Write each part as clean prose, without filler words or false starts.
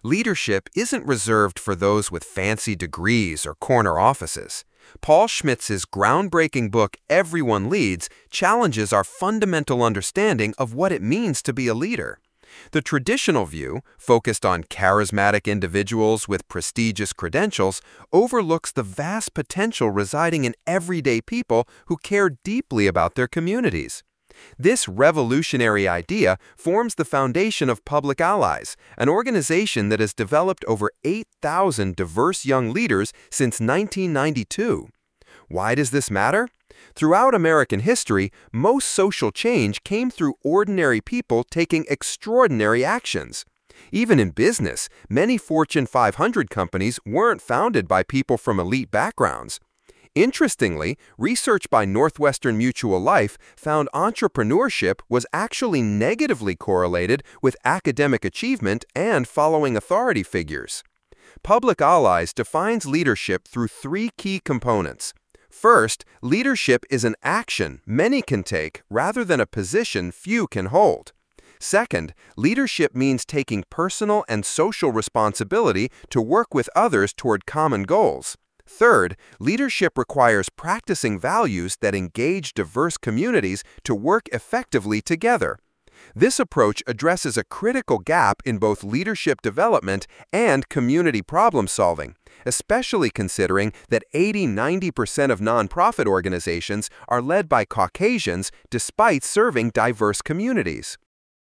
Leadership isn't reserved for those with fancy degrees or corner offices. Paul Schmitz's groundbreaking book, Everyone Leads, challenges our fundamental understanding of what it means to be a leader. The traditional view, focused on charismatic individuals with prestigious credentials, overlooks the vast potential residing in everyday people who care deeply about their communities. This revolutionary idea forms the foundation of Public Allies, an organization that has developed over 8,000 diverse young leaders since 1992. Why does this matter? Throughout American history, most social change came through ordinary people taking extraordinary actions. Even in business, many Fortune 500 companies weren't founded by people from elite backgrounds. Interestingly, research by Northwestern Mutual Life found entrepreneurship was actually negatively correlated with academic achievement and following authority figures. Public Allies defines leadership through three key components. First, leadership is an action many can take rather than a position few can hold. Second, leadership means taking personal and social responsibility to work with others toward common goals. Third, leadership requires practicing values that engage diverse communities to work effectively together. This approach addresses a critical gap in both leadership development and community problem solving, especially considering that 80–90% of nonprofit organizations are led by Caucasians despite serving diverse communities.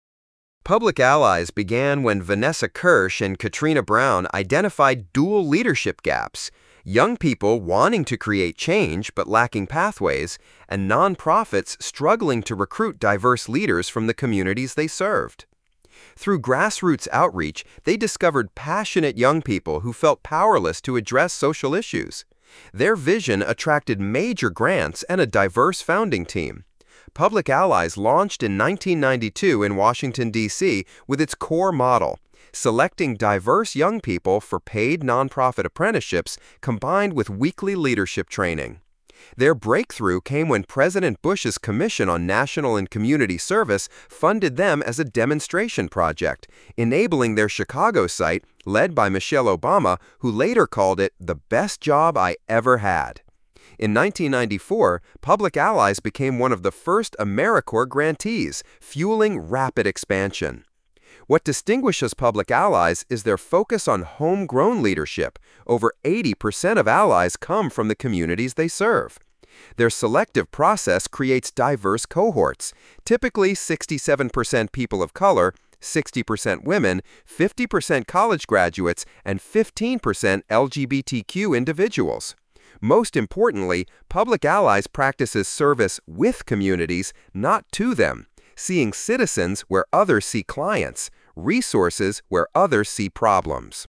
Public Allies began when Vanessa Kirsch and Katrina Brown identified dual leadership gaps: young people wanting to create change but lacking pathways, and nonprofits struggling to recruit diverse leaders from the communities they served. Through grassroots outreach, they discovered passionate young people who felt powerless to address social issues. Their vision attracted major grants and a diverse founding team. Public Allies launched in 1992 in Washington, D.C. with its core model: selecting diverse young people for paid nonprofit apprenticeships combined with weekly leadership training. Their breakthrough came when President Bush's Commission on National and Community Service funded them as a demonstration project, enabling their Chicago site, led by Michelle Obama, who later called it the best job I ever had. In 1994, Public Allies became one of the first AmeriCorps grantees, fueling rapid expansion. What distinguishes Public Allies is their focus on homegrown leadership. Over 80% of allies come from the communities they serve. Their selective process creates diverse cohorts, typically 67% people of color, 60% women, 50% college graduates, and 15% LGBTQ individuals. Most importantly, Public Allies practices service with communities, not to them, seeing citizens where others see clients, resources where others see problems.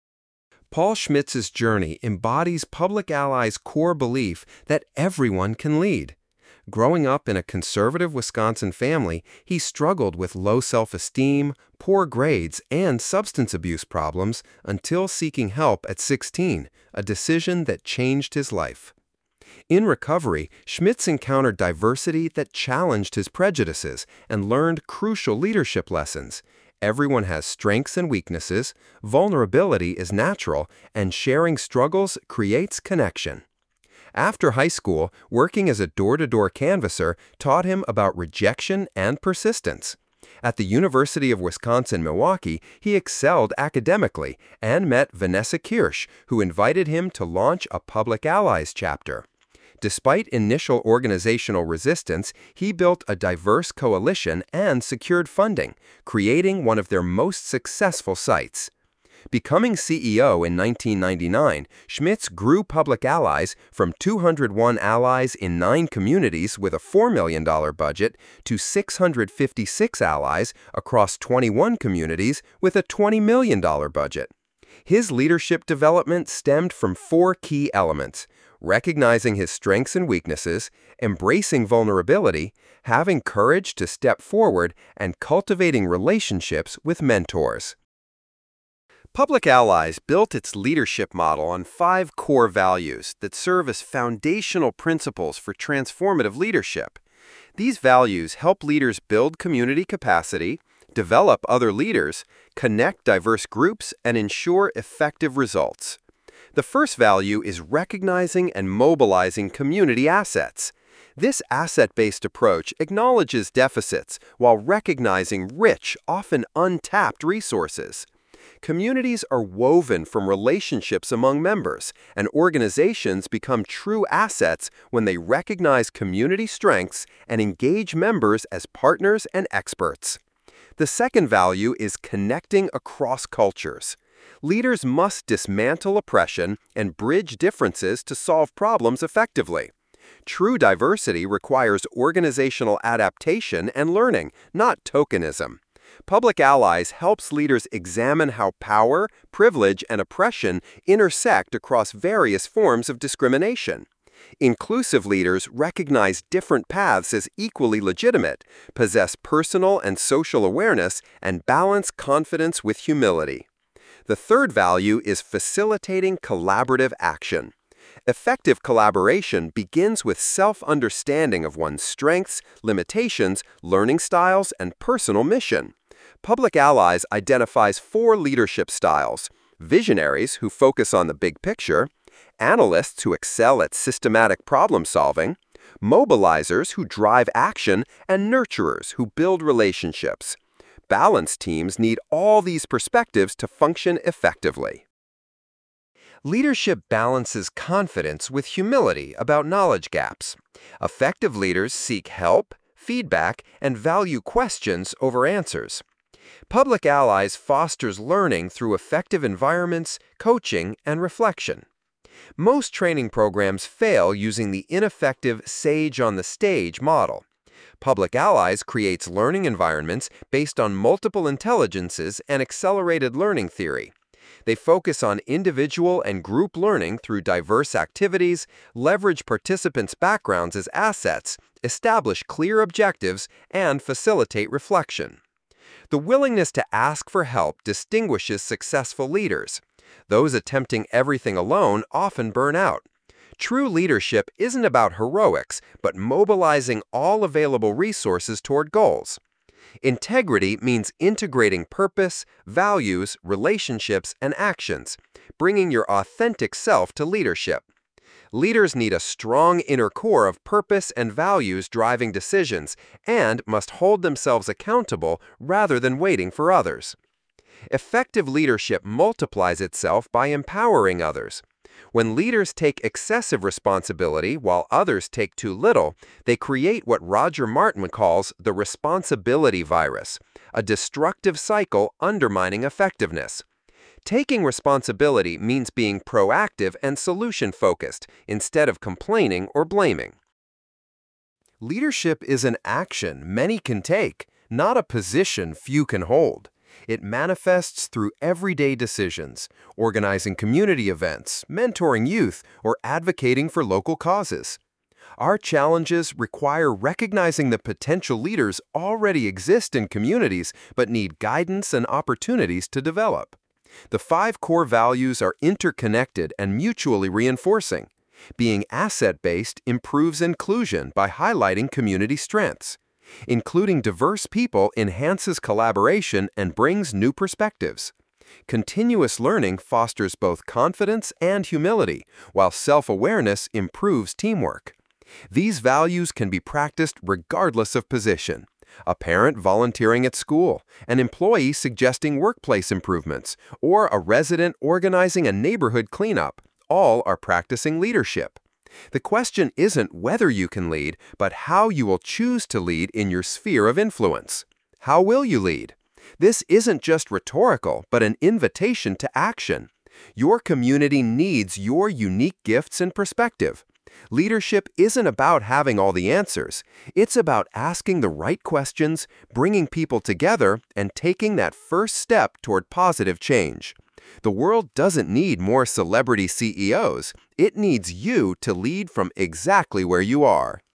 Paul Schmitz's journey embodies Public Allies' core belief that everyone can lead. Growing up in a conservative Wisconsin family, he struggled with low self-esteem, poor grades, and substance abuse problems until seeking help at 16, a decision that changed his life. In recovery, Schmitz encountered diversity that challenged his prejudices and learned crucial leadership lessons. Everyone has strengths and weaknesses, vulnerability is natural, and sharing struggles creates connection. After high school, working as a door-to-door canvasser taught him about rejection and persistence. At the University of Wisconsin-Milwaukee, he excelled academically and met Vanessa Kirsch, who invited him to launch a Public Allies chapter. Despite initial organizational resistance, he built a diverse coalition and secured funding, creating one of their most successful sites. Becoming CEO in 1999, Schmitz grew Public Allies from 201 allies in 9 communities with a $4 million budget to 656 allies across 21 communities with a $20 million budget. His leadership development stemmed from 4 key elements: recognizing his strengths and weaknesses, embracing vulnerability, having courage to step forward, and cultivating relationships with mentors. Public Allies built its leadership model on 5 core values that serve as foundational principles for transformative leadership. These values help leaders build community capacity, develop other leaders, connect diverse groups, and ensure effective results. The first value is recognizing and mobilizing community assets. This asset-based approach acknowledges deficits while recognizing rich, often untapped resources. Communities are woven from relationships among members, and organizations become true assets when they recognize community strengths and engage members as partners and experts. The second value is connecting across cultures. Leaders must dismantle oppression and bridge differences to solve problems effectively. True diversity requires organizational adaptation and learning, not tokenism. Public Allies helps leaders examine how power, privilege, and oppression intersect across various forms of discrimination. Inclusive leaders recognize different paths as equally legitimate, possess personal and social awareness, and balance confidence with humility. The third value is facilitating collaborative action. Effective collaboration begins with self-understanding of one's strengths, limitations, learning styles, and personal mission. Public Allies identifies 4 leadership styles: visionaries who focus on the big picture, analysts who excel at systematic problem solving, mobilizers who drive action, and nurturers who build relationships. Balanced teams need all these perspectives to function effectively. Leadership balances confidence with humility about knowledge gaps. Effective leaders seek help, feedback, and value questions over answers. Public Allies fosters learning through effective environments, coaching, and reflection. Most training programs fail using the ineffective Sage on the Stage model. Public Allies creates learning environments based on multiple intelligences and accelerated learning theory. They focus on individual and group learning through diverse activities, leverage participants' backgrounds as assets, establish clear objectives, and facilitate reflection. The willingness to ask for help distinguishes successful leaders. Those attempting everything alone often burn out. True leadership isn't about heroics, but mobilizing all available resources toward goals. Integrity means integrating purpose, values, relationships, and actions, bringing your authentic self to leadership. Leaders need a strong inner core of purpose and values driving decisions and must hold themselves accountable rather than waiting for others. Effective leadership multiplies itself by empowering others. When leaders take excessive responsibility while others take too little, they create what Roger Martin calls the responsibility virus, a destructive cycle undermining effectiveness. Taking responsibility means being proactive and solution-focused instead of complaining or blaming. Leadership is an action many can take, not a position few can hold. It manifests through everyday decisions, organizing community events, mentoring youth, or advocating for local causes. Our challenges require recognizing the potential leaders already exist in communities but need guidance and opportunities to develop. The 5 core values are interconnected and mutually reinforcing. Being asset-based improves inclusion by highlighting community strengths. Including diverse people enhances collaboration and brings new perspectives. Continuous learning fosters both confidence and humility, while self-awareness improves teamwork. These values can be practiced regardless of position. A parent volunteering at school, an employee suggesting workplace improvements, or a resident organizing a neighborhood cleanup, all are practicing leadership. The question isn't whether you can lead, but how you will choose to lead in your sphere of influence. How will you lead? This isn't just rhetorical, but an invitation to action. Your community needs your unique gifts and perspective. Leadership isn't about having all the answers. It's about asking the right questions, bringing people together, and taking that first step toward positive change. The world doesn't need more celebrity CEOs. It needs you to lead from exactly where you are.